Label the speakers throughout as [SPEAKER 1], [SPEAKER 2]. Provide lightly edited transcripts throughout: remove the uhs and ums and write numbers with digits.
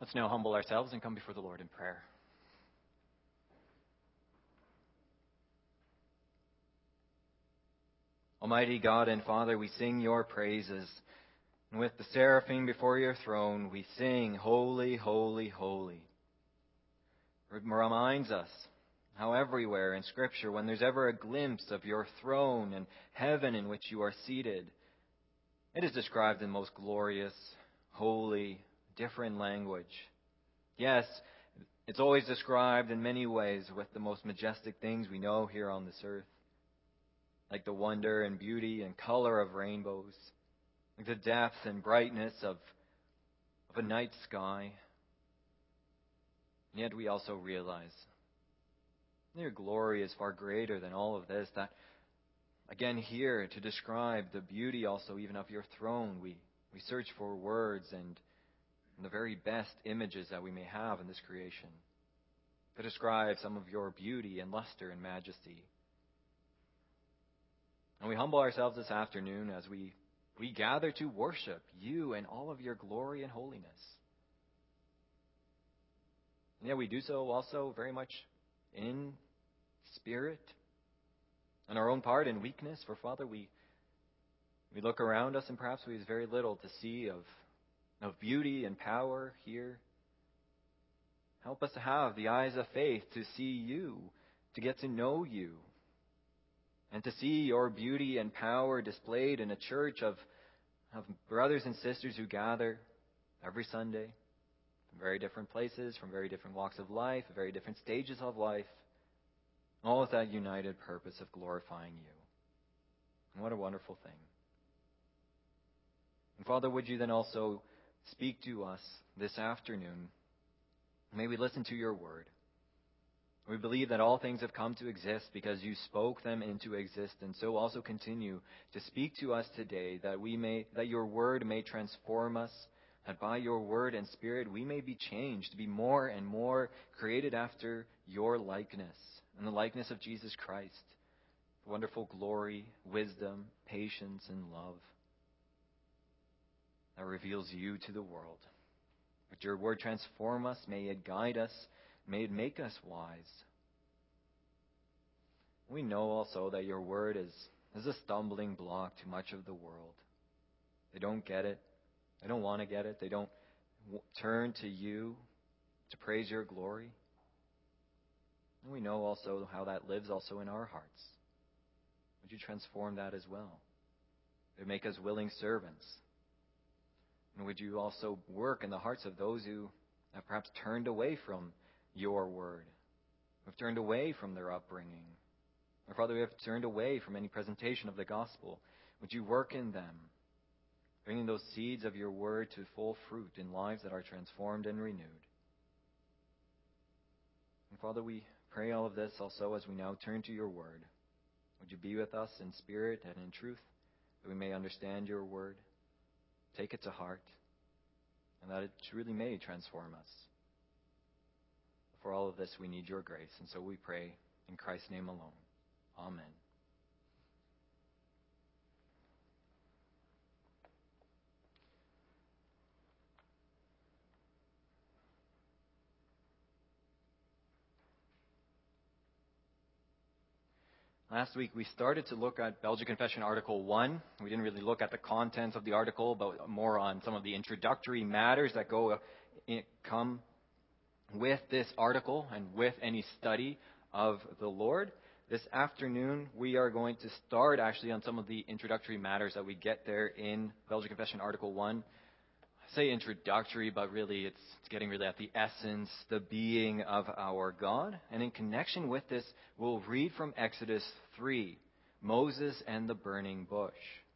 [SPEAKER 1] Let's now humble ourselves and come before the Lord in prayer. Almighty God and Father, we sing your praises. And with the seraphim before your throne, we sing, Holy, Holy, Holy. It reminds us how everywhere in Scripture, when there's ever a glimpse of your throne and heaven in which you are seated, it is described in most glorious, holy, different language. Yes, it's always described in many ways with the most majestic things we know here on this earth, like the wonder and beauty and color of rainbows, like the depth and brightness of a night sky. And yet we also realize your glory is far greater than all of this, that again here to describe the beauty also even of your throne, we search for words and the very best images that we may have in this creation to describe some of your beauty and luster and majesty. And we humble ourselves this afternoon as we gather to worship you and all of your glory and holiness. And yet we do so also very much in spirit and our own part in weakness. For Father, we look around us and perhaps we have very little to see of beauty and power here. Help us to have the eyes of faith to see you, to get to know you, and to see your beauty and power displayed in a church of brothers and sisters who gather every Sunday from very different places, from very different walks of life, very different stages of life, all with that united purpose of glorifying you. And what a wonderful thing. And Father, would you then also speak to us this afternoon? May we listen to your word. We believe that all things have come to exist because you spoke them into existence. So also continue to speak to us today that your word may transform us, that by your word and spirit we may be changed to be more and more created after your likeness and the likeness of Jesus Christ. Wonderful glory, wisdom, patience, and love that reveals you to the world. Would your word transform us? May it guide us. May it make us wise. We know also that your word is a stumbling block to much of the world. They don't get it. They don't want to get it. They don't turn to you to praise your glory. And we know also how that lives also in our hearts. Would you transform that as well? Would make us willing servants? And would you also work in the hearts of those who have perhaps turned away from your word, who have turned away from their upbringing, or Father, who have turned away from any presentation of the gospel? Would you work in them, bringing those seeds of your word to full fruit in lives that are transformed and renewed? And Father, we pray all of this also as we now turn to your word. Would you be with us in spirit and in truth, that we may understand your word, take it to heart, and that it truly may transform us. For all of this, we need your grace, and so we pray in Christ's name alone. Amen. Last week, we started to look at Belgian Confession Article 1. We didn't really look at the contents of the article, but more on some of the introductory matters that come with this article and with any study of the Lord. This afternoon, we are going to start actually on some of the introductory matters that we get there in Belgian Confession Article 1. I say introductory, but really it's getting really at the essence, the being of our God. And in connection with this, we'll read from Exodus 3, Moses and the burning bush.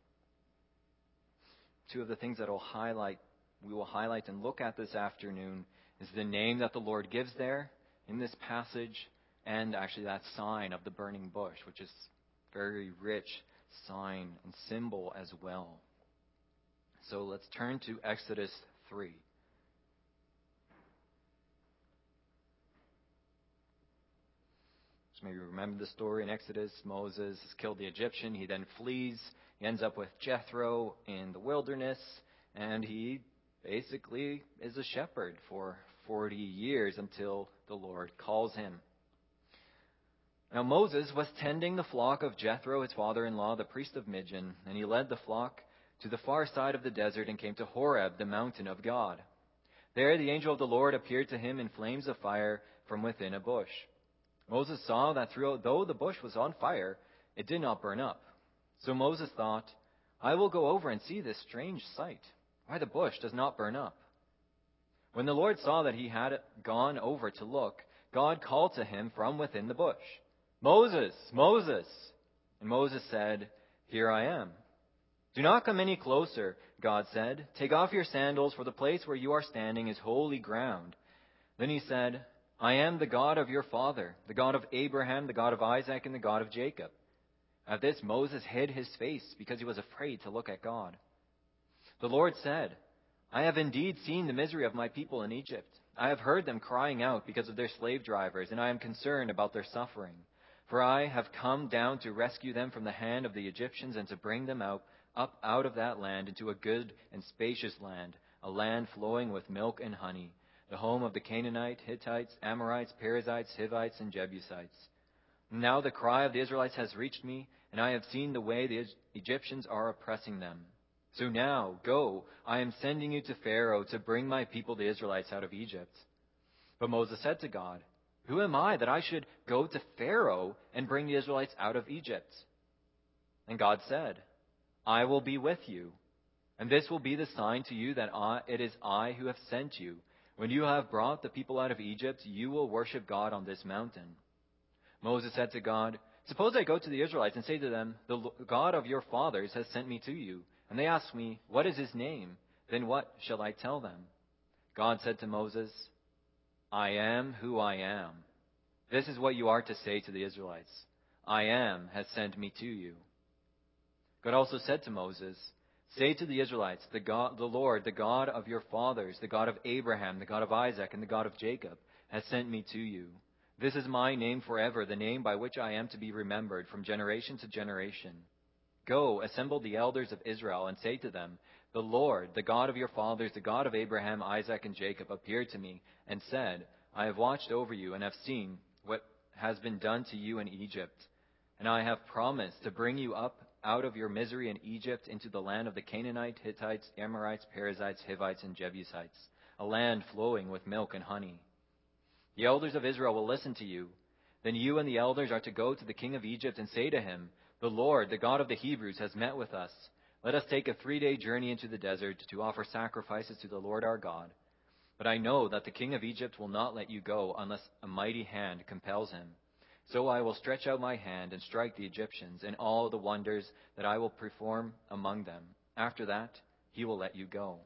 [SPEAKER 1] Two of the things that we will highlight and look at this afternoon is the name that the Lord gives there in this passage, and actually that sign of the burning bush, which is very rich sign and symbol as well. So let's turn to Exodus 3. So maybe you remember the story in Exodus. Moses has killed the Egyptian. He then flees. He ends up with Jethro in the wilderness, and he basically is a shepherd for 40 years until the Lord calls him. Now Moses was tending the flock of Jethro, his father-in-law, the priest of Midian, and he led the flock to the far side of the desert and came to Horeb, the mountain of God. There the angel of the Lord appeared to him in flames of fire from within a bush. Moses saw that though the bush was on fire, it did not burn up. So Moses thought, I will go over and see this strange sight, why the bush does not burn up. When the Lord saw that he had gone over to look, God called to him from within the bush, Moses, Moses! And Moses said, Here I am. Do not come any closer, God said. Take off your sandals, for the place where you are standing is holy ground. Then he said, I am the God of your father, the God of Abraham, the God of Isaac, and the God of Jacob. At this Moses hid his face because he was afraid to look at God. The Lord said, I have indeed seen the misery of my people in Egypt. I have heard them crying out because of their slave drivers, and I am concerned about their suffering. For I have come down to rescue them from the hand of the Egyptians and to bring them up out of that land into a good and spacious land, a land flowing with milk and honey, the home of the Canaanites, Hittites, Amorites, Perizzites, Hivites, and Jebusites. Now the cry of the Israelites has reached me, and I have seen the way the Egyptians are oppressing them. So now, go, I am sending you to Pharaoh to bring my people, the Israelites, out of Egypt. But Moses said to God, Who am I that I should go to Pharaoh and bring the Israelites out of Egypt? And God said, I will be with you, and this will be the sign to you that it is I who have sent you. When you have brought the people out of Egypt, you will worship God on this mountain. Moses said to God, Suppose I go to the Israelites and say to them, The God of your fathers has sent me to you. And they ask me, What is his name? Then what shall I tell them? God said to Moses, I am who I am. This is what you are to say to the Israelites. I am has sent me to you. God also said to Moses, Say to the Israelites, the Lord, the God of your fathers, the God of Abraham, the God of Isaac, and the God of Jacob, has sent me to you. This is my name forever, the name by which I am to be remembered from generation to generation. Go, assemble the elders of Israel, and say to them, The Lord, the God of your fathers, the God of Abraham, Isaac, and Jacob, appeared to me and said, I have watched over you and have seen what has been done to you in Egypt. And I have promised to bring you up out of your misery in Egypt into the land of the Canaanites, Hittites, Amorites, Perizzites, Hivites, and Jebusites, a land flowing with milk and honey. The elders of Israel will listen to you. Then you and the elders are to go to the king of Egypt and say to him, The Lord, the God of the Hebrews, has met with us. Let us take a 3-day journey into the desert to offer sacrifices to the Lord our God. But I know that the king of Egypt will not let you go unless a mighty hand compels him. So I will stretch out my hand and strike the Egyptians and all the wonders that I will perform among them. After that, he will let you go.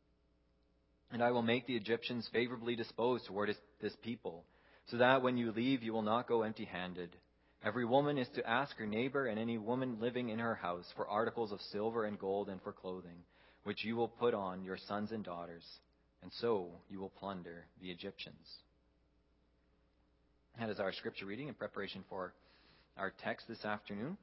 [SPEAKER 1] And I will make the Egyptians favorably disposed toward this people, so that when you leave, you will not go empty-handed. Every woman is to ask her neighbor and any woman living in her house for articles of silver and gold and for clothing, which you will put on your sons and daughters, and so you will plunder the Egyptians. That is our scripture reading in preparation for our text this afternoon.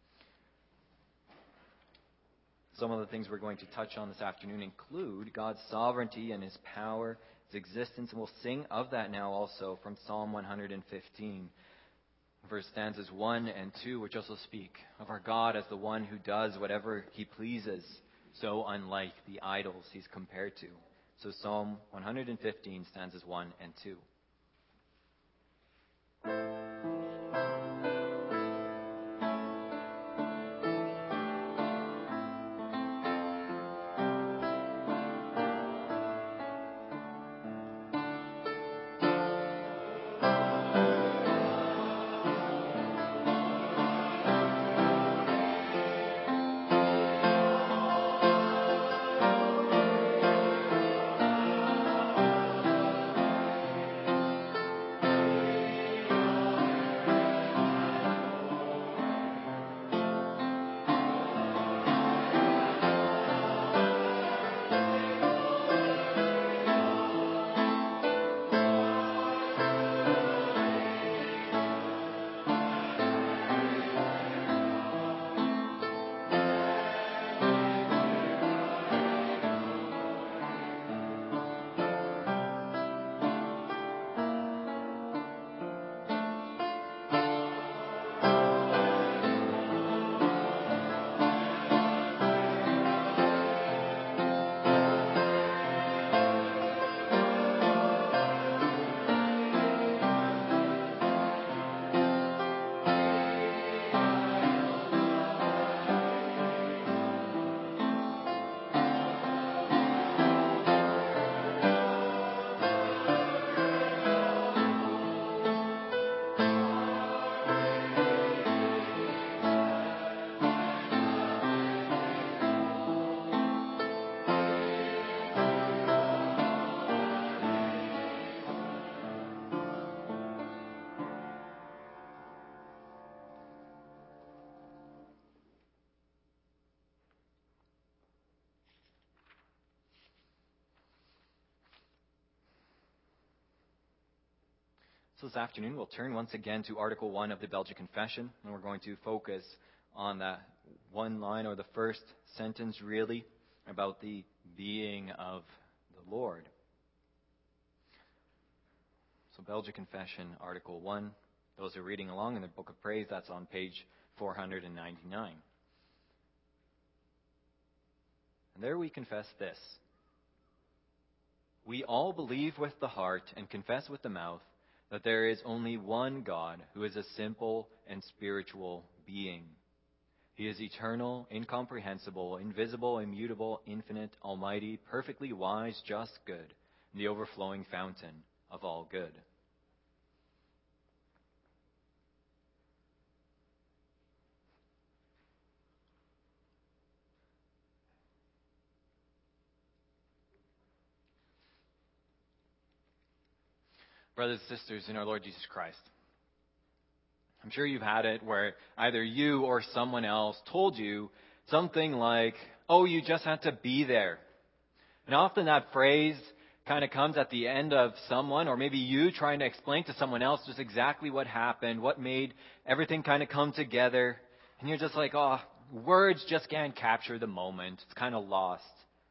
[SPEAKER 1] Some of the things we're going to touch on this afternoon include God's sovereignty and his power, his existence, and we'll sing of that now also from Psalm 115, verse stanzas 1 and 2, which also speak of our God as the one who does whatever he pleases, so unlike the idols he's compared to. So Psalm 115, stanzas 1 and 2. So this afternoon we'll turn once again to Article 1 of the Belgic Confession, and we're going to focus on that one line, or the first sentence really, about the being of the Lord. So Belgic Confession, Article 1. Those who are reading along in the Book of Praise, that's on page 499. And there we confess this: we all believe with the heart and confess with the mouth that there is only one God, who is a simple and spiritual being. He is eternal, incomprehensible, invisible, immutable, infinite, almighty, perfectly wise, just, good, and the overflowing fountain of all good. Brothers and sisters in our Lord Jesus Christ, I'm sure you've had it where either you or someone else told you something like, "Oh, you just had to be there." And often that phrase kind of comes at the end of someone, or maybe you trying to explain to someone else just exactly what happened, what made everything kind of come together. And you're just like, "Oh, words just can't capture the moment. It's kind of lost."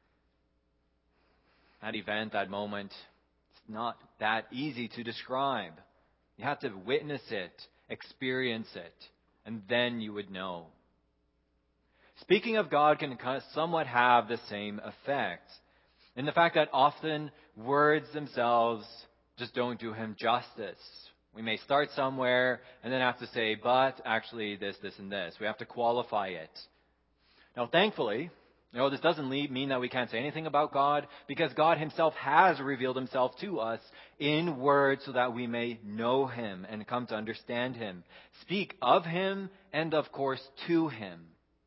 [SPEAKER 1] That event, that moment, it's not that easy to describe. You have to witness it, experience it, and then you would know. Speaking of God can somewhat have the same effect, in the fact that often words themselves just don't do him justice. We may start somewhere and then have to say, but actually this, and this. We have to qualify it. Now, thankfully, this doesn't mean that we can't say anything about God, because God himself has revealed himself to us in words so that we may know him and come to understand him, speak of him, and of course to him.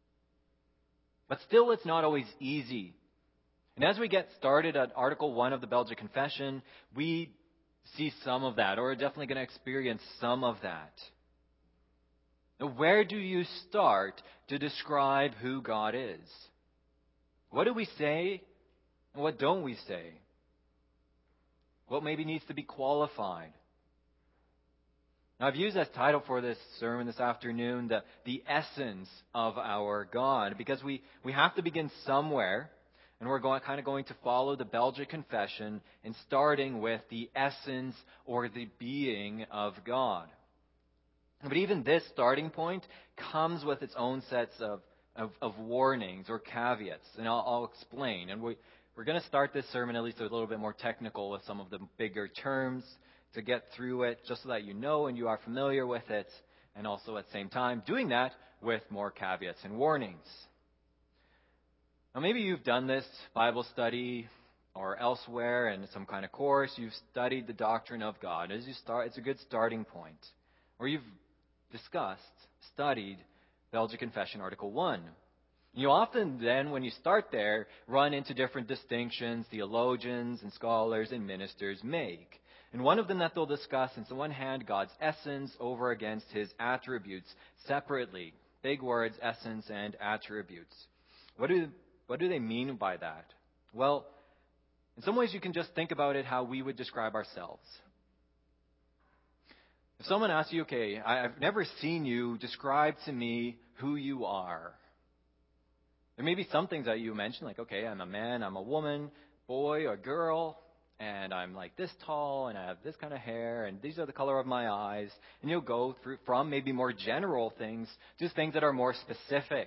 [SPEAKER 1] But still, it's not always easy. And as we get started at Article 1 of the Belgic Confession, we see some of that, or are definitely going to experience some of that. Now, where do you start to describe who God is? What do we say, and what don't we say? What maybe needs to be qualified? Now, I've used as title for this sermon this afternoon the essence of our God, because we have to begin somewhere, and we're going to follow the Belgic Confession and starting with the essence or the being of God. But even this starting point comes with its own sets of warnings or caveats, and I'll explain. And we're going to start this sermon at least a little bit more technical with some of the bigger terms to get through it, just so that you know and you are familiar with it, and also at the same time doing that with more caveats and warnings. Now, maybe you've done this Bible study or elsewhere in some kind of course. You've studied the doctrine of God. As you start, it's a good starting point. Or you've studied Belgic Confession, Article 1. You often then, when you start there, run into different distinctions theologians and scholars and ministers make. And one of them that they'll discuss is, on one hand, God's essence over against his attributes separately. Big words, essence and attributes. What do they mean by that? Well, in some ways you can just think about it how we would describe ourselves. If someone asks you, "Okay, I've never seen you, describe to me who you are." There may be some things that you mention, like, "Okay, I'm a man, I'm a woman, boy or girl, and I'm like this tall, and I have this kind of hair, and these are the color of my eyes." And you'll go through from maybe more general things to things that are more specific.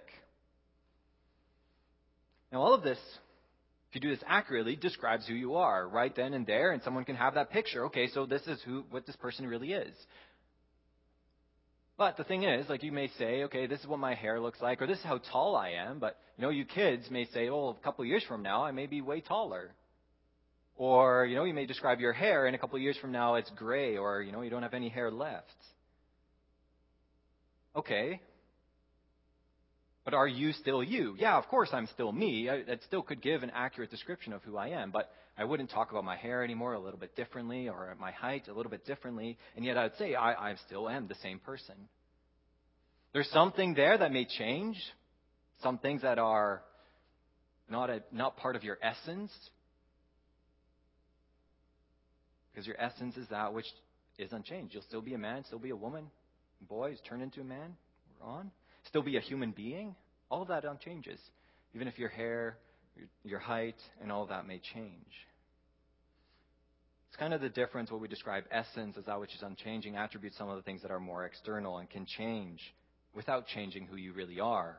[SPEAKER 1] Now, all of this, if you do this accurately, describes who you are right then and there, and someone can have that picture. Okay, so this is what this person really is. But the thing is, like, you may say, "Okay, this is what my hair looks like," or "This is how tall I am." But, you kids may say, "Oh, a couple of years from now, I may be way taller." Or, you may describe your hair, and a couple of years from now, it's gray, or, you don't have any hair left. Okay. But are you still you? Yeah, of course I'm still me. That still could give an accurate description of who I am, but I wouldn't talk about my hair anymore a little bit differently, or my height a little bit differently, and yet I would say I still am the same person. There's something there that may change, some things that are not part of your essence, because your essence is that which is unchanged. You'll still be a man, still be a woman, boy is turned into a man, we're on. Still be a human being. All of that unchanges. Even if your hair, your height, and all of that may change. It's kind of the difference what we describe essence as that which is unchanging, attributes some of the things that are more external and can change without changing who you really are.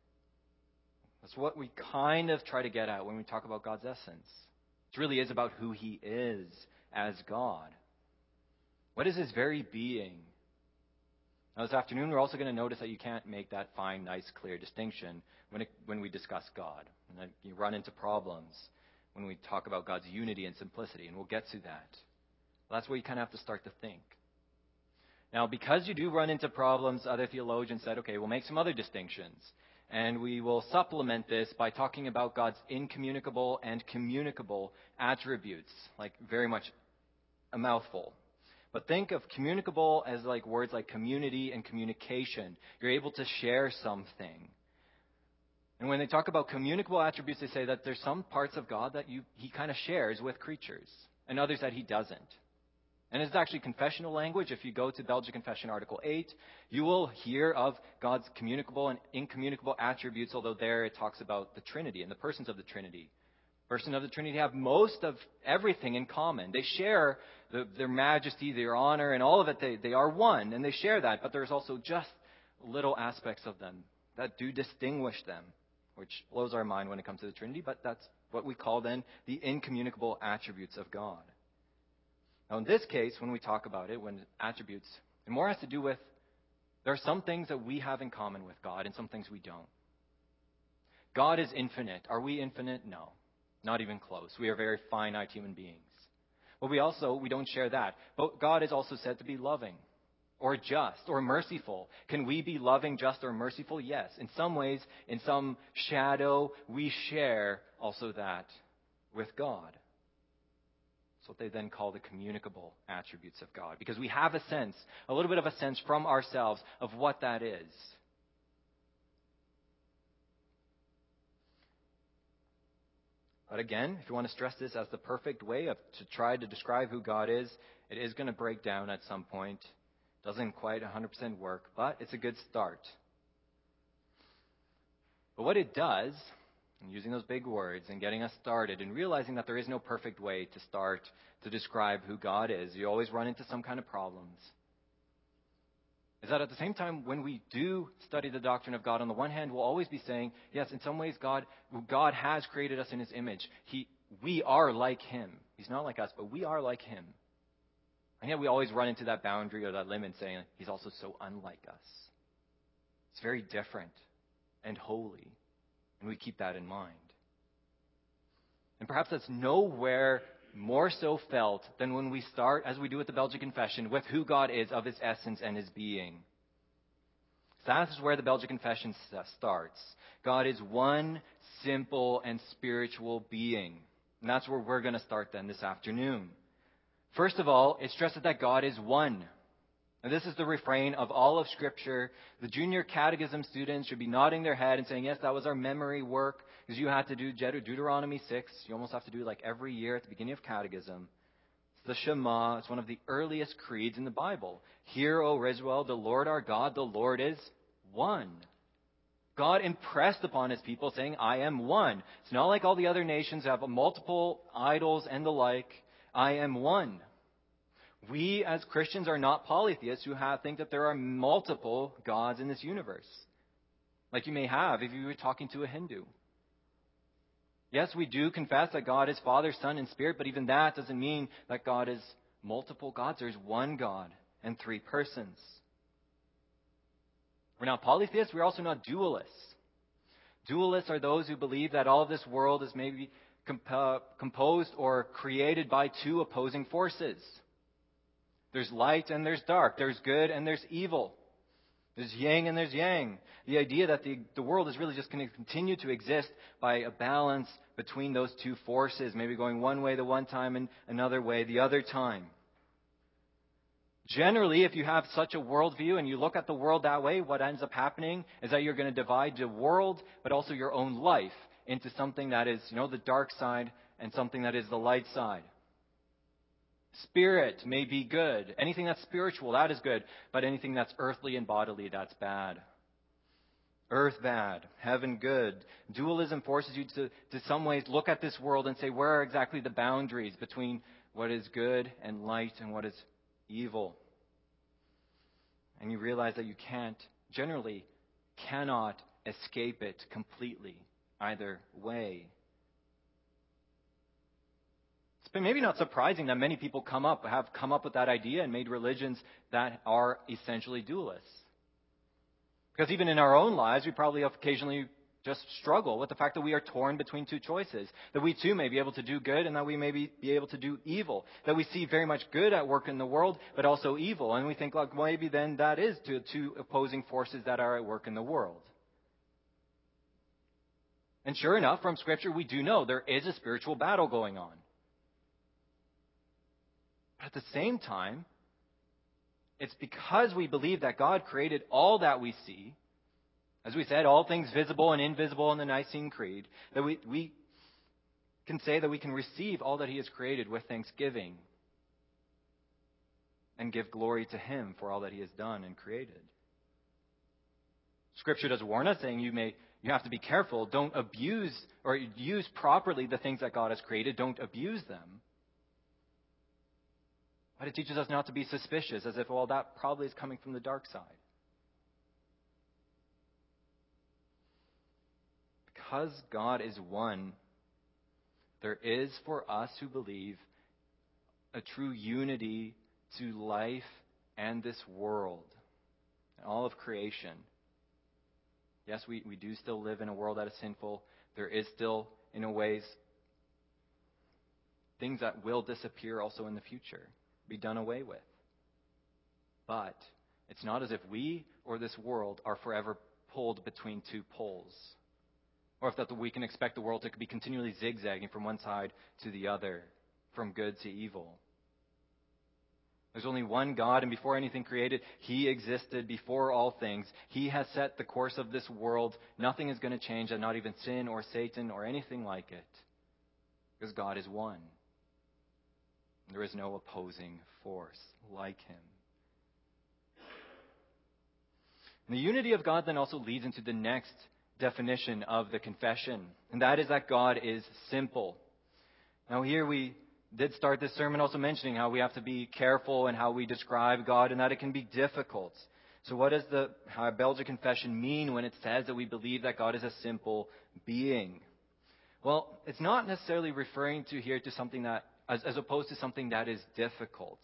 [SPEAKER 1] That's what we kind of try to get at when we talk about God's essence. It really is about who He is as God. What is His very being? Now, this afternoon, we're also going to notice that you can't make that fine, nice, clear distinction when we discuss God. And that you run into problems when we talk about God's unity and simplicity, and we'll get to that. Well, that's where you kind of have to start to think. Now, because you do run into problems, other theologians said, okay, we'll make some other distinctions. And we will supplement this by talking about God's incommunicable and communicable attributes, like very much a mouthful. But think of communicable as like words like community and communication. You're able to share something. And when they talk about communicable attributes, they say that there's some parts of God that He kind of shares with creatures, and others that He doesn't. And it's actually confessional language. If you go to Belgian Confession Article 8, you will hear of God's communicable and incommunicable attributes, although there it talks about the Trinity and the persons of the Trinity. Persons of the Trinity have most of everything in common. They share their majesty, their honor, and all of it. They are one, and they share that. But there's also just little aspects of them that do distinguish them, which blows our mind when it comes to the Trinity. But that's what we call then the incommunicable attributes of God. Now, in this case, when we talk about it, when attributes, it more has to do with there are some things that we have in common with God and some things we don't. God is infinite. Are we infinite? No. Not even close. We are very finite human beings. But we don't share that. But God is also said to be loving or just or merciful. Can we be loving, just, or merciful? Yes. In some ways, in some shadow, we share also that with God. It's what they then call the communicable attributes of God. Because we have a little bit of a sense from ourselves of what that is. But again, if you want to stress this as the perfect way to try to describe who God is, it is going to break down at some point. Doesn't quite 100% work, but it's a good start. But what it does, and using those big words and getting us started and realizing that there is no perfect way to start to describe who God is, you always run into some kind of problems, is that at the same time, when we do study the doctrine of God, on the one hand, we'll always be saying, yes, in some ways, God has created us in His image. We are like Him. He's not like us, but we are like Him. And yet we always run into that boundary or that limit saying He's also so unlike us. It's very different and holy, and we keep that in mind. And perhaps that's nowhere more so felt than when we start, as we do with the Belgian Confession, with who God is, of His essence and His being. So that is where the Belgian Confession starts. God is one simple and spiritual being. And that's where we're going to start then this afternoon. First of all, it stresses that God is one. And this is the refrain of all of Scripture. The junior catechism students should be nodding their head and saying, yes, that was our memory work, because you had to do Deuteronomy 6. You almost have to do it like every year at the beginning of catechism. It's the Shema. It's one of the earliest creeds in the Bible. Hear, O Israel, the Lord our God, the Lord is one. God impressed upon His people saying, I am one. It's not like all the other nations have multiple idols and the like. I am one. We as Christians are not polytheists who think that there are multiple gods in this universe, like you may have if you were talking to a Hindu. Yes, we do confess that God is Father, Son, and Spirit, but even that doesn't mean that God is multiple gods. There's one God and three persons. We're not polytheists. We're also not dualists. Dualists are those who believe that all of this world is maybe composed or created by two opposing forces. There's light and there's dark. There's good and there's evil. There's yin and there's yang. The idea that the world is really just going to continue to exist by a balance between those two forces, maybe going one way the one time and another way the other time. Generally, if you have such a worldview and you look at the world that way, what ends up happening is that you're going to divide the world, but also your own life, into something that is, the dark side and something that is the light side. Spirit may be good. Anything that's spiritual, that is good. But anything that's earthly and bodily, that's bad. Earth bad, heaven good. Dualism forces you to some ways look at this world and say, where are exactly the boundaries between what is good and light and what is evil? And you realize that you generally cannot escape it completely either way. It's maybe not surprising that many people have come up with that idea and made religions that are essentially dualists. Because even in our own lives, we probably occasionally just struggle with the fact that we are torn between two choices. That we too may be able to do good and that we may be able to do evil. That we see very much good at work in the world, but also evil. And we think, like, maybe then that is two opposing forces that are at work in the world. And sure enough, from Scripture, we do know there is a spiritual battle going on. But at the same time, it's because we believe that God created all that we see, as we said, all things visible and invisible in the Nicene Creed, that we can say that we can receive all that He has created with thanksgiving and give glory to Him for all that He has done and created. Scripture does warn us, saying you have to be careful. Don't abuse or use properly the things that God has created. Don't abuse them. But it teaches us not to be suspicious, as if, well, that probably is coming from the dark side. Because God is one, there is for us who believe a true unity to life and this world and all of creation. Yes, we do still live in a world that is sinful. There is still, in a ways, things that will disappear also in the future, be done away with. But it's not as if we or this world are forever pulled between two poles. Or if that we can expect the world to be continually zigzagging from one side to the other, from good to evil. There's only one God, and before anything created, He existed before all things. He has set the course of this world. Nothing is going to change that, not even sin or Satan or anything like it. Because God is one. There is no opposing force like Him. And the unity of God then also leads into the next definition of the confession, and that is that God is simple. Now here we did start this sermon also mentioning how we have to be careful in how we describe God and that it can be difficult. So what does the Belgian Confession mean when it says that we believe that God is a simple being? Well, it's not necessarily referring to here to something that, as opposed to something that is difficult.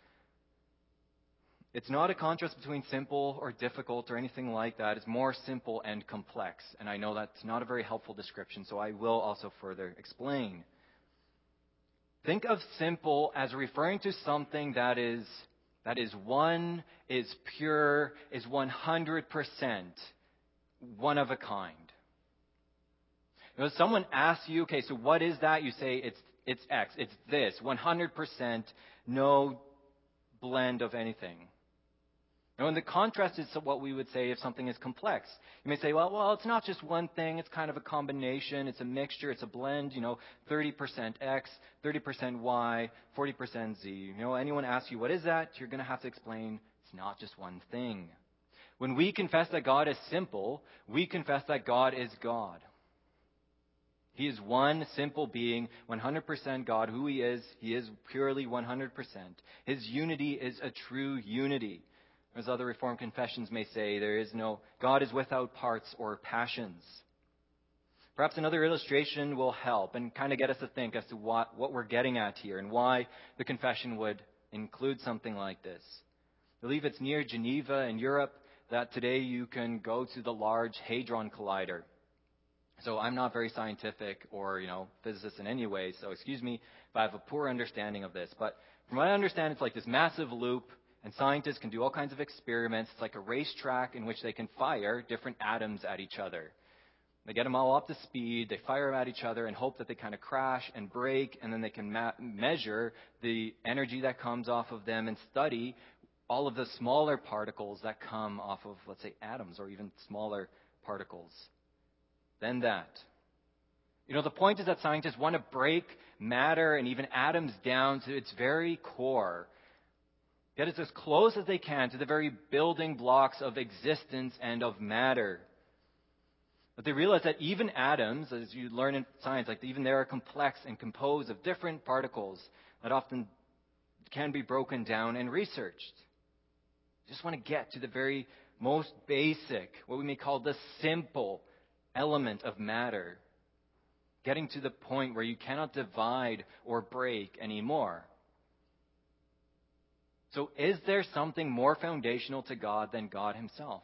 [SPEAKER 1] It's not a contrast between simple or difficult or anything like that. It's more simple and complex. And I know that's not a very helpful description, so I will also further explain. Think of simple as referring to something that is one, is pure, is 100% one of a kind. You know, if someone asks you, okay, so what is that? You say it's X, it's this, 100%, no blend of anything. And the contrast is what we would say if something is complex. You may say, well, it's not just one thing. It's kind of a combination. It's a mixture. It's a blend. 30% X, 30% Y, 40% Z. Anyone asks you, what is that? You're going to have to explain it's not just one thing. When we confess that God is simple, we confess that God is God. He is one simple being, 100% God. Who He is purely 100%. His unity is a true unity. As other Reformed confessions may say, God is without parts or passions. Perhaps another illustration will help and kind of get us to think as to what we're getting at here and why the confession would include something like this. I believe it's near Geneva in Europe that today you can go to the Large Hadron Collider. So I'm not very scientific or, physicist in any way, so excuse me if I have a poor understanding of this. But from what I understand, it's like this massive loop. And scientists can do all kinds of experiments. It's like a racetrack in which they can fire different atoms at each other. They get them all up to speed. They fire them at each other and hope that they kind of crash and break. And then they can measure the energy that comes off of them and study all of the smaller particles that come off of, let's say, atoms or even smaller particles than that. The point is that scientists want to break matter and even atoms down to its very core. Get it as close as they can to the very building blocks of existence and of matter. But they realize that even atoms, as you learn in science, even they are complex and composed of different particles that often can be broken down and researched. They just want to get to the very most basic, what we may call the simple element of matter. Getting to the point where you cannot divide or break anymore. So is there something more foundational to God than God himself?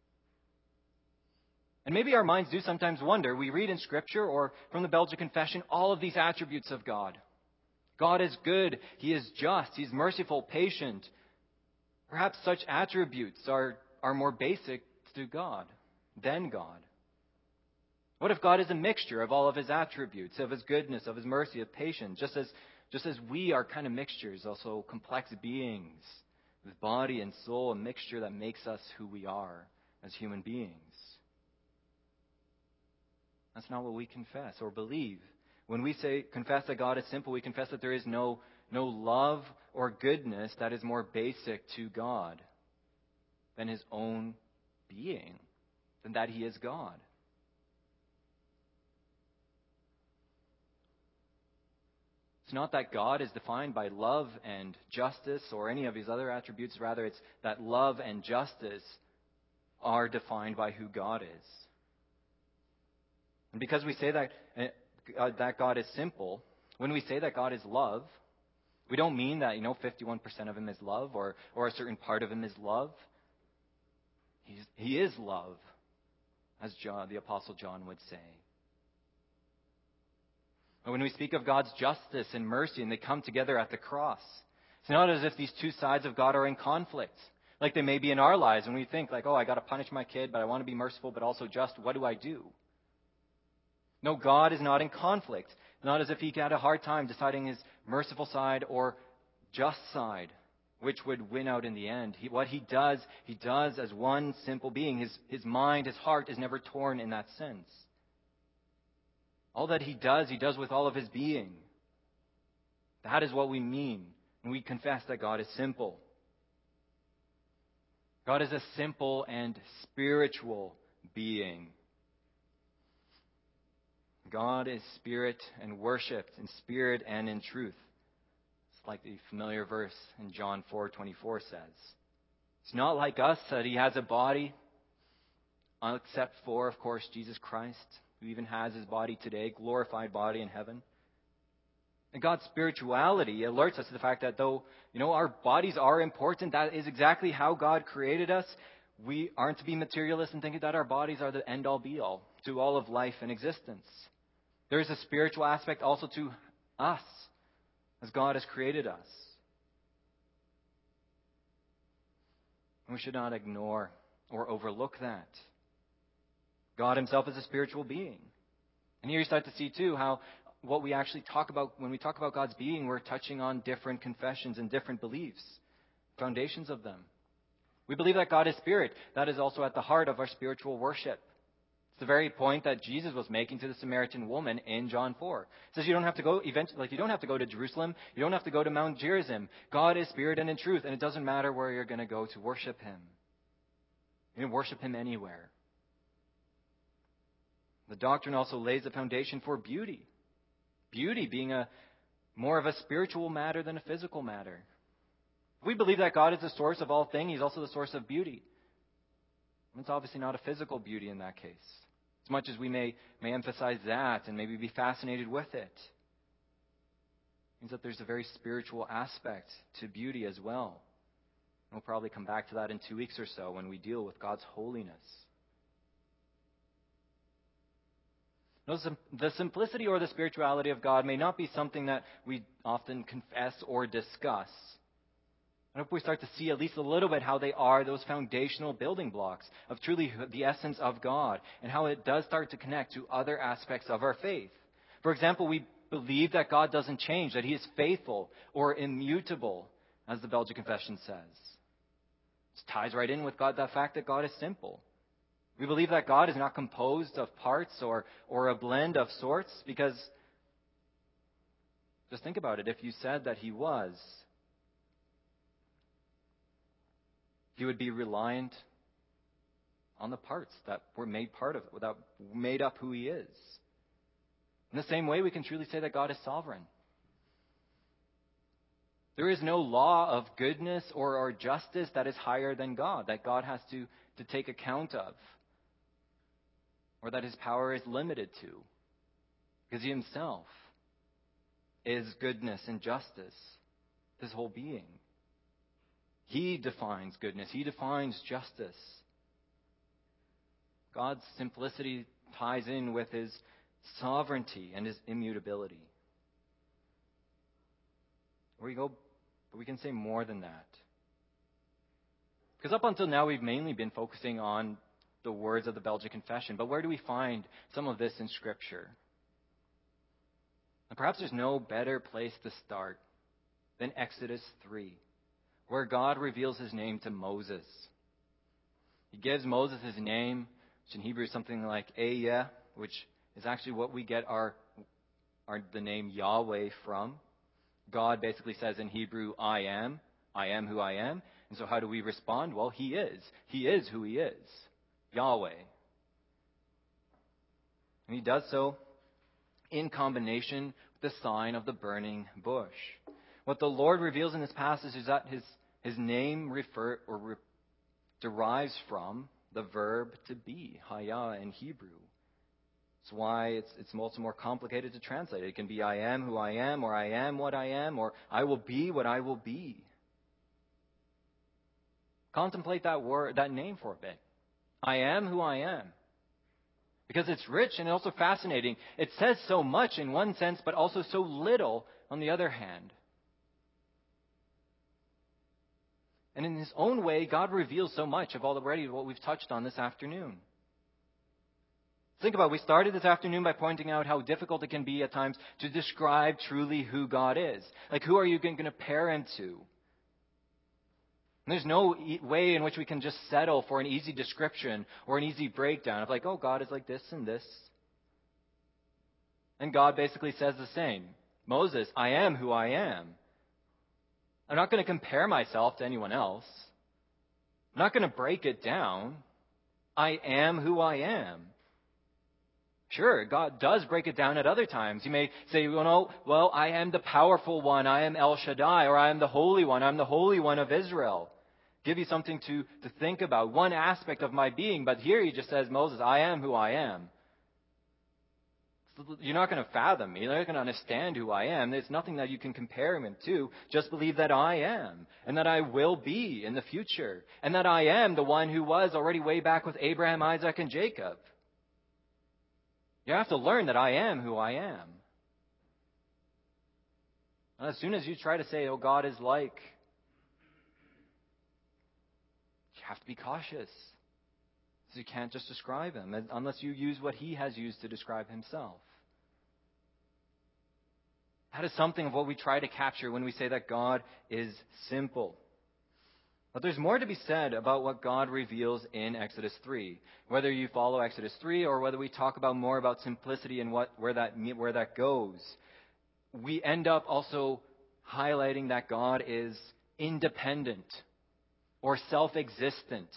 [SPEAKER 1] And maybe our minds do sometimes wonder. We read in Scripture or from the Belgian Confession all of these attributes of God. God is good. He is just. He's merciful, patient. Perhaps such attributes are more basic to God than God. What if God is a mixture of all of his attributes, of his goodness, of his mercy, of patience, just as we are kind of mixtures, also complex beings with body and soul, a mixture that makes us who we are as human beings? That's not what we confess or believe. When we confess that God is simple, we confess that there is no love or goodness that is more basic to God than his own being, than that he is God. It's not that God is defined by love and justice or any of his other attributes. Rather, it's that love and justice are defined by who God is. And because we say that God is simple, when we say that God is love, we don't mean that 51% of him is love or a certain part of him is love. He is love, as the Apostle John would say. When we speak of God's justice and mercy and they come together at the cross, it's not as if these two sides of God are in conflict, like they may be in our lives when we think I got to punish my kid, but I want to be merciful, but also just. What do I do? No, God is not in conflict. Not as if he had a hard time deciding his merciful side or just side, which would win out in the end. What he does as one simple being. His mind, his heart is never torn in that sense. All that he does with all of his being. That is what we mean when we confess that God is simple. God is a simple and spiritual being. God is spirit and worshipped in spirit and in truth. It's like the familiar verse in John 4:24 says. It's not like us that he has a body, except for, of course, Jesus Christ, who even has his body today, glorified body in heaven. And God's spirituality alerts us to the fact that though, our bodies are important, that is exactly how God created us. We aren't to be materialists and think that our bodies are the end-all be-all to all of life and existence. There is a spiritual aspect also to us, as God has created us. And we should not ignore or overlook that. God himself is a spiritual being. And here you start to see, too, how what we actually talk about, when we talk about God's being, we're touching on different confessions and different beliefs, foundations of them. We believe that God is spirit. That is also at the heart of our spiritual worship. It's the very point that Jesus was making to the Samaritan woman in John 4. It says you don't have to go you don't have to go to Jerusalem. You don't have to go to Mount Gerizim. God is spirit and in truth, and it doesn't matter where you're going to go to worship him. You can worship him anywhere. The doctrine also lays the foundation for beauty. Beauty being more of a spiritual matter than a physical matter. If we believe that God is the source of all things, he's also the source of beauty. And it's obviously not a physical beauty in that case. As much as we may emphasize that and maybe be fascinated with it. It means that there's a very spiritual aspect to beauty as well. We'll probably come back to that in 2 weeks or so when we deal with God's holiness. The simplicity or the spirituality of God may not be something that we often confess or discuss. I hope we start to see at least a little bit how they are those foundational building blocks of truly the essence of God and how it does start to connect to other aspects of our faith. For example, we believe that God doesn't change, that he is faithful or immutable, as the Belgian Confession says. This ties right in with God, the fact that God is simple. We believe that God is not composed of parts or a blend of sorts, because just think about it. If you said that he was, he would be reliant on the parts that were made part of it, that made up who he is. In the same way, we can truly say that God is sovereign. There is no law of goodness or justice that is higher than God, that God has to take account of, or that his power is limited to, because he himself is goodness and justice, his whole being. He defines goodness. He defines justice. God's simplicity ties in with his sovereignty and his immutability. But we can say more than that. Because up until now, we've mainly been focusing on the words of the Belgic Confession. But where do we find some of this in Scripture? And perhaps there's no better place to start than Exodus 3, where God reveals his name to Moses. He gives Moses his name, which in Hebrew is something like Ehyeh, which is actually what we get the name Yahweh from. God basically says in Hebrew, I am who I am. And so how do we respond? Well, he is. He is who he is, Yahweh. And he does so in combination with the sign of the burning bush. What the Lord reveals in this passage is that his name derives from the verb to be, Hayah in Hebrew. That's why it's also more complicated to translate. It can be I am who I am, or I am what I am, or I will be what I will be. Contemplate that name for a bit. I am who I am. Because it's rich and also fascinating. It says so much in one sense, but also so little on the other hand. And in his own way, God reveals so much of already what we've touched on this afternoon. Think about it. We started this afternoon by pointing out how difficult it can be at times to describe truly who God is. Like, who are you going to compare him to? And there's no way in which we can just settle for an easy description or an easy breakdown of like, oh, God is like this and this. And God basically says the same. Moses, I am who I am. I'm not going to compare myself to anyone else. I'm not going to break it down. I am who I am. Sure, God does break it down at other times. He may say, well, I am the powerful one. I am El Shaddai, or I am the Holy One. I'm the Holy One of Israel. Give you something to think about, one aspect of my being. But here he just says, Moses, I am who I am. You're not going to fathom me. You're not going to understand who I am. There's nothing that you can compare him to. Just believe that I am, and that I will be in the future, and that I am the one who was already way back with Abraham, Isaac, and Jacob. You have to learn that I am who I am. And as soon as you try to say, oh, God is like, you have to be cautious. So you can't just describe him unless you use what he has used to describe himself. That is something of what we try to capture when we say that God is simple. But there's more to be said about what God reveals in Exodus 3. Whether you follow Exodus 3 or whether we talk about more about simplicity and where that goes, we end up also highlighting that God is independent or self-existent.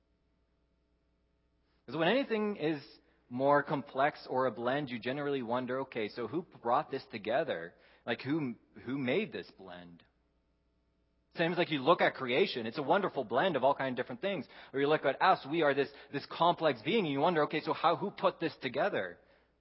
[SPEAKER 1] Because when anything is more complex or a blend, you generally wonder, okay, so who brought this together? Like who made this blend? Same as like you look at creation. It's a wonderful blend of all kinds of different things. Or you look at us, we are this complex being, and you wonder, okay, so who put this together?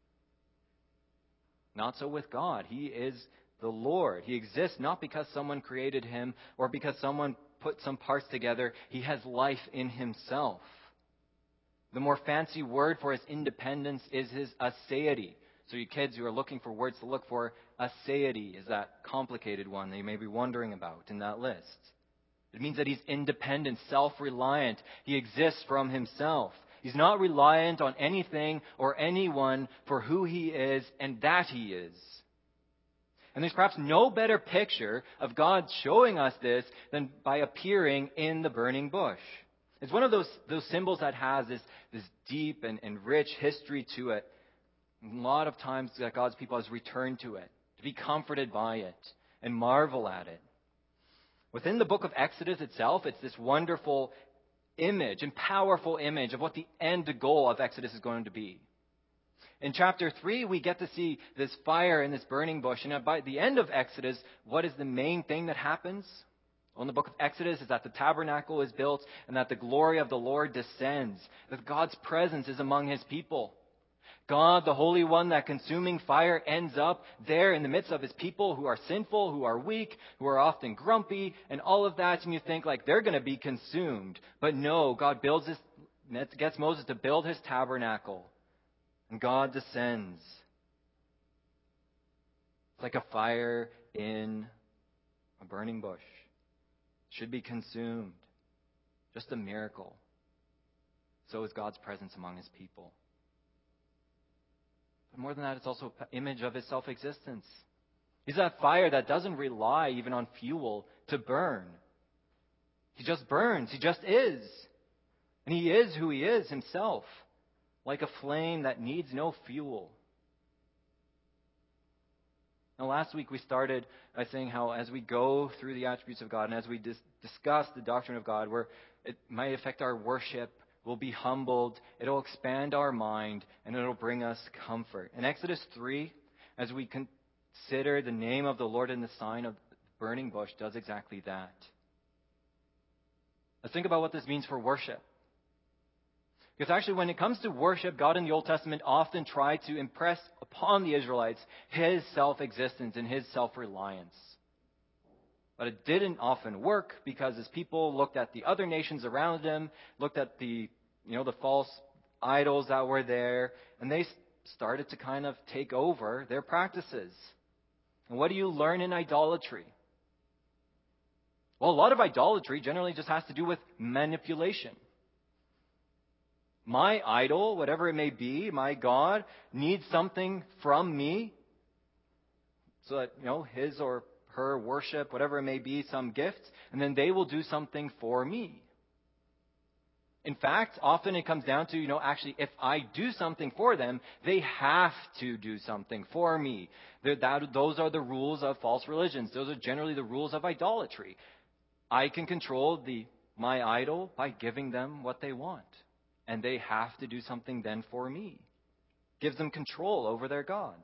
[SPEAKER 1] Not so with God. He is the Lord. He exists not because someone created him or because someone put some parts together. He has life in himself. The more fancy word for his independence is his aseity. So you kids who are looking for words to look for, aseity is that complicated one that you may be wondering about in that list. It means that he's independent, self-reliant. He exists from himself. He's not reliant on anything or anyone for who he is and that he is. And there's perhaps no better picture of God showing us this than by appearing in the burning bush. It's one of those symbols that has this deep and rich history to it. A lot of times that God's people has returned to it, to be comforted by it and marvel at it. Within the book of Exodus itself, it's this wonderful image and powerful image of what the end goal of Exodus is going to be. In chapter 3, we get to see this fire in this burning bush. And by the end of Exodus, what is the main thing that happens? Well, in the book of Exodus is that the tabernacle is built and that the glory of the Lord descends, that God's presence is among his people. God, the Holy One, that consuming fire, ends up there in the midst of his people who are sinful, who are weak, who are often grumpy, and all of that. And you think like they're going to be consumed. But no, God gets Moses to build his tabernacle. And God descends. It's like a fire in a burning bush. It should be consumed. Just a miracle. So is God's presence among his people. But more than that, it's also an image of his self-existence. He's that fire that doesn't rely even on fuel to burn. He just burns. He just is. And he is who he is himself. Like a flame that needs no fuel. Now, last week we started by saying how as we go through the attributes of God and as we discuss the doctrine of God, where it might affect our worship, we'll be humbled, it'll expand our mind, and it'll bring us comfort. In Exodus 3, as we consider the name of the Lord and the sign of the burning bush, does exactly that. Let's think about what this means for worship. Because actually, when it comes to worship, God in the Old Testament often tried to impress upon the Israelites his self-existence and his self-reliance. But it didn't often work because as people looked at the other nations around them, looked at the false idols that were there, and they started to kind of take over their practices. And what do you learn in idolatry? Well, a lot of idolatry generally just has to do with manipulation. My idol, whatever it may be, my God, needs something from me so that, his or her worship, whatever it may be, some gift, and then they will do something for me. In fact, often it comes down to, actually, if I do something for them, they have to do something for me. Those are the rules of false religions. Those are generally the rules of idolatry. I can control my idol by giving them what they want. And they have to do something then for me. Gives them control over their gods.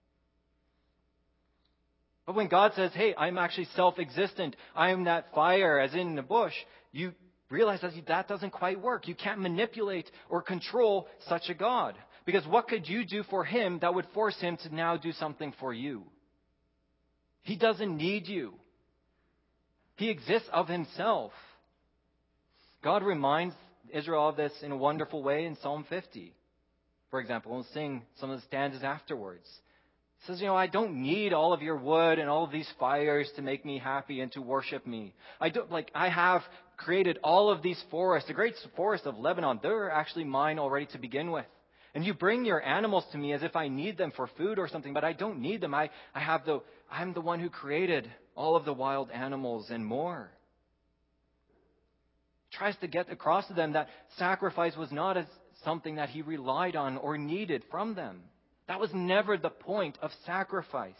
[SPEAKER 1] But when God says, hey, I'm actually self-existent, I am that fire as in the bush, you realize that doesn't quite work. You can't manipulate or control such a God. Because what could you do for him that would force him to now do something for you? He doesn't need you. He exists of himself. God reminds Israel of this in a wonderful way in Psalm 50. For example, we'll sing some of the stanzas afterwards. It says, I don't need all of your wood and all of these fires to make me happy and to worship me. I have created all of these forests, the great forest of Lebanon. They're actually mine already to begin with. And you bring your animals to me as if I need them for food or something, but I don't need them. I'm the one who created all of the wild animals and more. Tries to get across to them that sacrifice was not as something that he relied on or needed from them. That was never the point of sacrifice.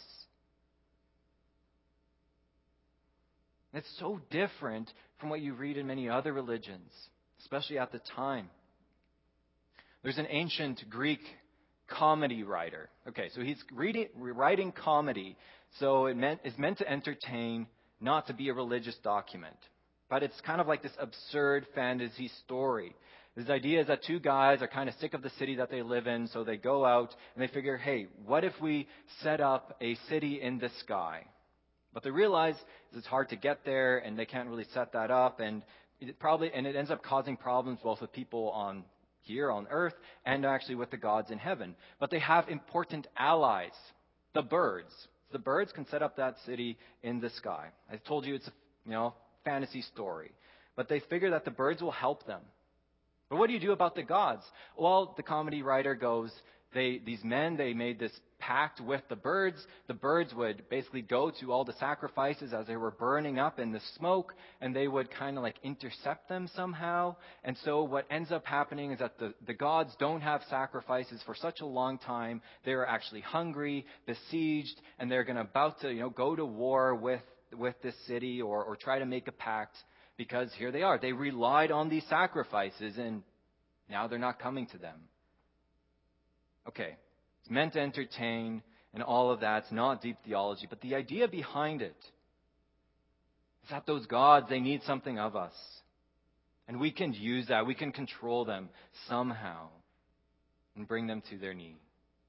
[SPEAKER 1] It's so different from what you read in many other religions, especially at the time. There's an ancient Greek comedy writer. Okay, so he's writing comedy, so it's meant to entertain, not to be a religious document. But it's kind of like this absurd fantasy story. His idea is that two guys are kind of sick of the city that they live in, so they go out and they figure, hey, what if we set up a city in the sky? But they realize it's hard to get there, and they can't really set that up, and it ends up causing problems both with people here on earth and actually with the gods in heaven. But they have important allies, the birds. The birds can set up that city in the sky. I told you it's a fantasy story. But they figure that the birds will help them. But what do you do about the gods? Well, the comedy writer goes, These men, they made this pact with the birds. The birds would basically go to all the sacrifices as they were burning up in the smoke, and they would kind of like intercept them somehow. And so what ends up happening is that the gods don't have sacrifices for such a long time. They're actually hungry, besieged, and they're about to go to war with this city or try to make a pact, because here they are. They relied on these sacrifices, and now they're not coming to them. Okay, it's meant to entertain, and all of that's not deep theology. But the idea behind it is that those gods, they need something of us. And we can use that. We can control them somehow and bring them to their knee.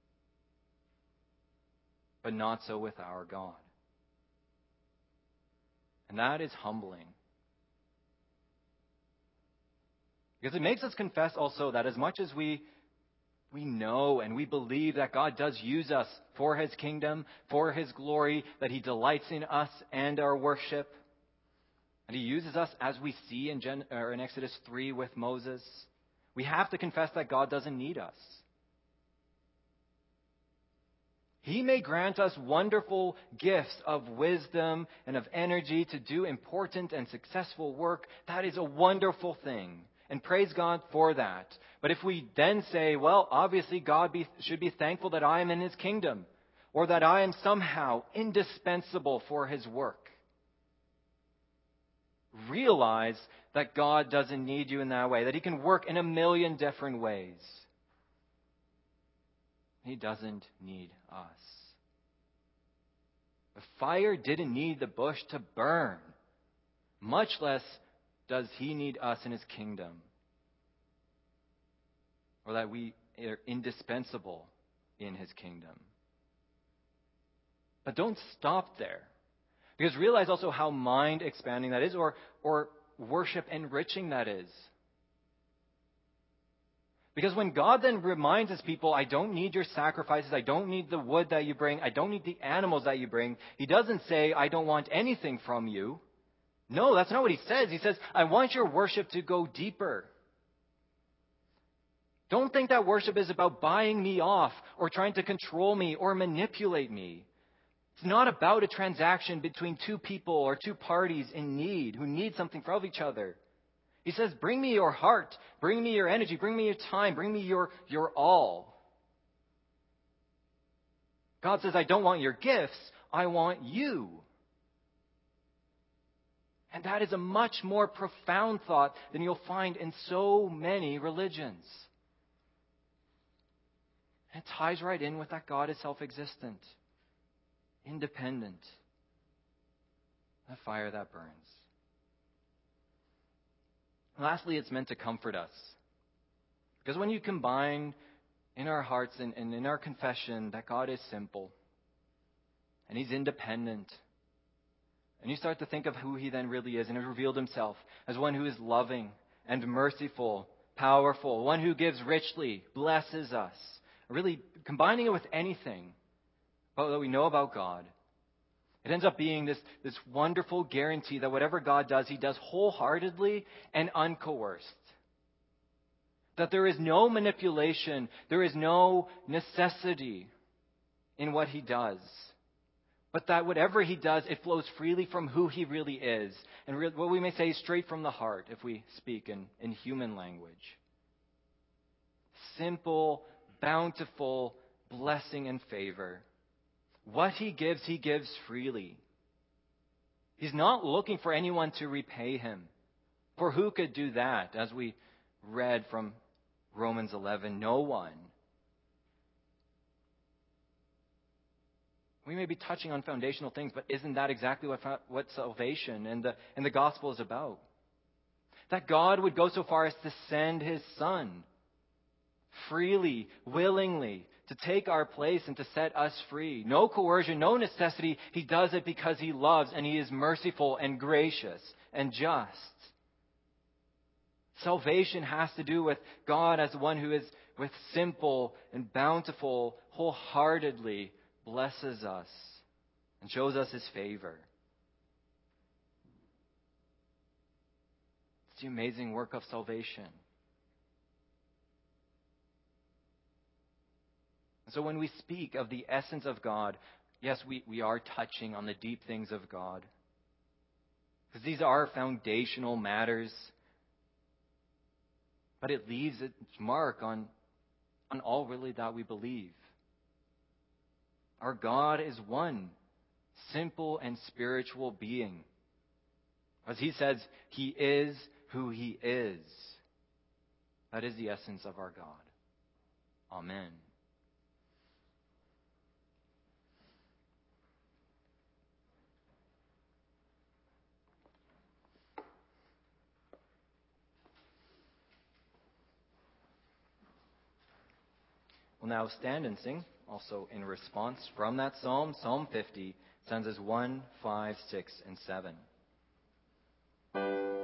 [SPEAKER 1] But not so with our God. And that is humbling. Because it makes us confess also that as much as we know and we believe that God does use us for His kingdom, for His glory, that He delights in us and our worship, and He uses us as we see in Exodus 3 with Moses, we have to confess that God doesn't need us. He may grant us wonderful gifts of wisdom and of energy to do important and successful work. That is a wonderful thing. And praise God for that. But if we then say, well, obviously God should be thankful that I am in His kingdom, or that I am somehow indispensable for His work, realize that God doesn't need you in that way, that He can work in a million different ways. He doesn't need us. The fire didn't need the bush to burn, much less does He need us in His kingdom, or that we are indispensable in His kingdom. But don't stop there, because realize also how mind expanding that is, or worship enriching that is. Because when God then reminds His people, I don't need your sacrifices, I don't need the wood that you bring, I don't need the animals that you bring, He doesn't say, I don't want anything from you. No, that's not what He says. He says, I want your worship to go deeper. Don't think that worship is about buying me off or trying to control me or manipulate me. It's not about a transaction between two people or two parties in need who need something from each other. He says, bring me your heart, bring me your energy, bring me your time, bring me your all. God says, I don't want your gifts, I want you. And that is a much more profound thought than you'll find in so many religions. And it ties right in with that God is self-existent, independent, a fire that burns. Lastly, it's meant to comfort us. Because when you combine in our hearts and in our confession that God is simple and He's independent, and you start to think of who He then really is, and He's revealed Himself as one who is loving and merciful, powerful, one who gives richly, blesses us. Really combining it with anything that we know about God, it ends up being this wonderful guarantee that whatever God does, He does wholeheartedly and uncoerced. That there is no manipulation, there is no necessity in what He does. But that whatever He does, it flows freely from who He really is. And what we may say is straight from the heart, if we speak in human language. Simple, bountiful blessing and favor. What He gives freely. He's not looking for anyone to repay Him. For who could do that? As we read from Romans 11, no one. We may be touching on foundational things, but isn't that exactly what salvation and the gospel is about? That God would go so far as to send His Son freely, willingly, to take our place and to set us free. No coercion, no necessity. He does it because He loves and He is merciful and gracious and just. Salvation has to do with God as the one who is with simple and bountiful, wholeheartedly blesses us and shows us His favor. It's the amazing work of salvation. So when we speak of the essence of God, yes, we are touching on the deep things of God. Because these are foundational matters. But it leaves its mark on all really that we believe. Our God is one, simple and spiritual being. As he says, he is who he is. That is the essence of our God. Amen. We'll now stand and sing, also in response from that psalm, Psalm 50, stanzas 1, 5, 6, and 7.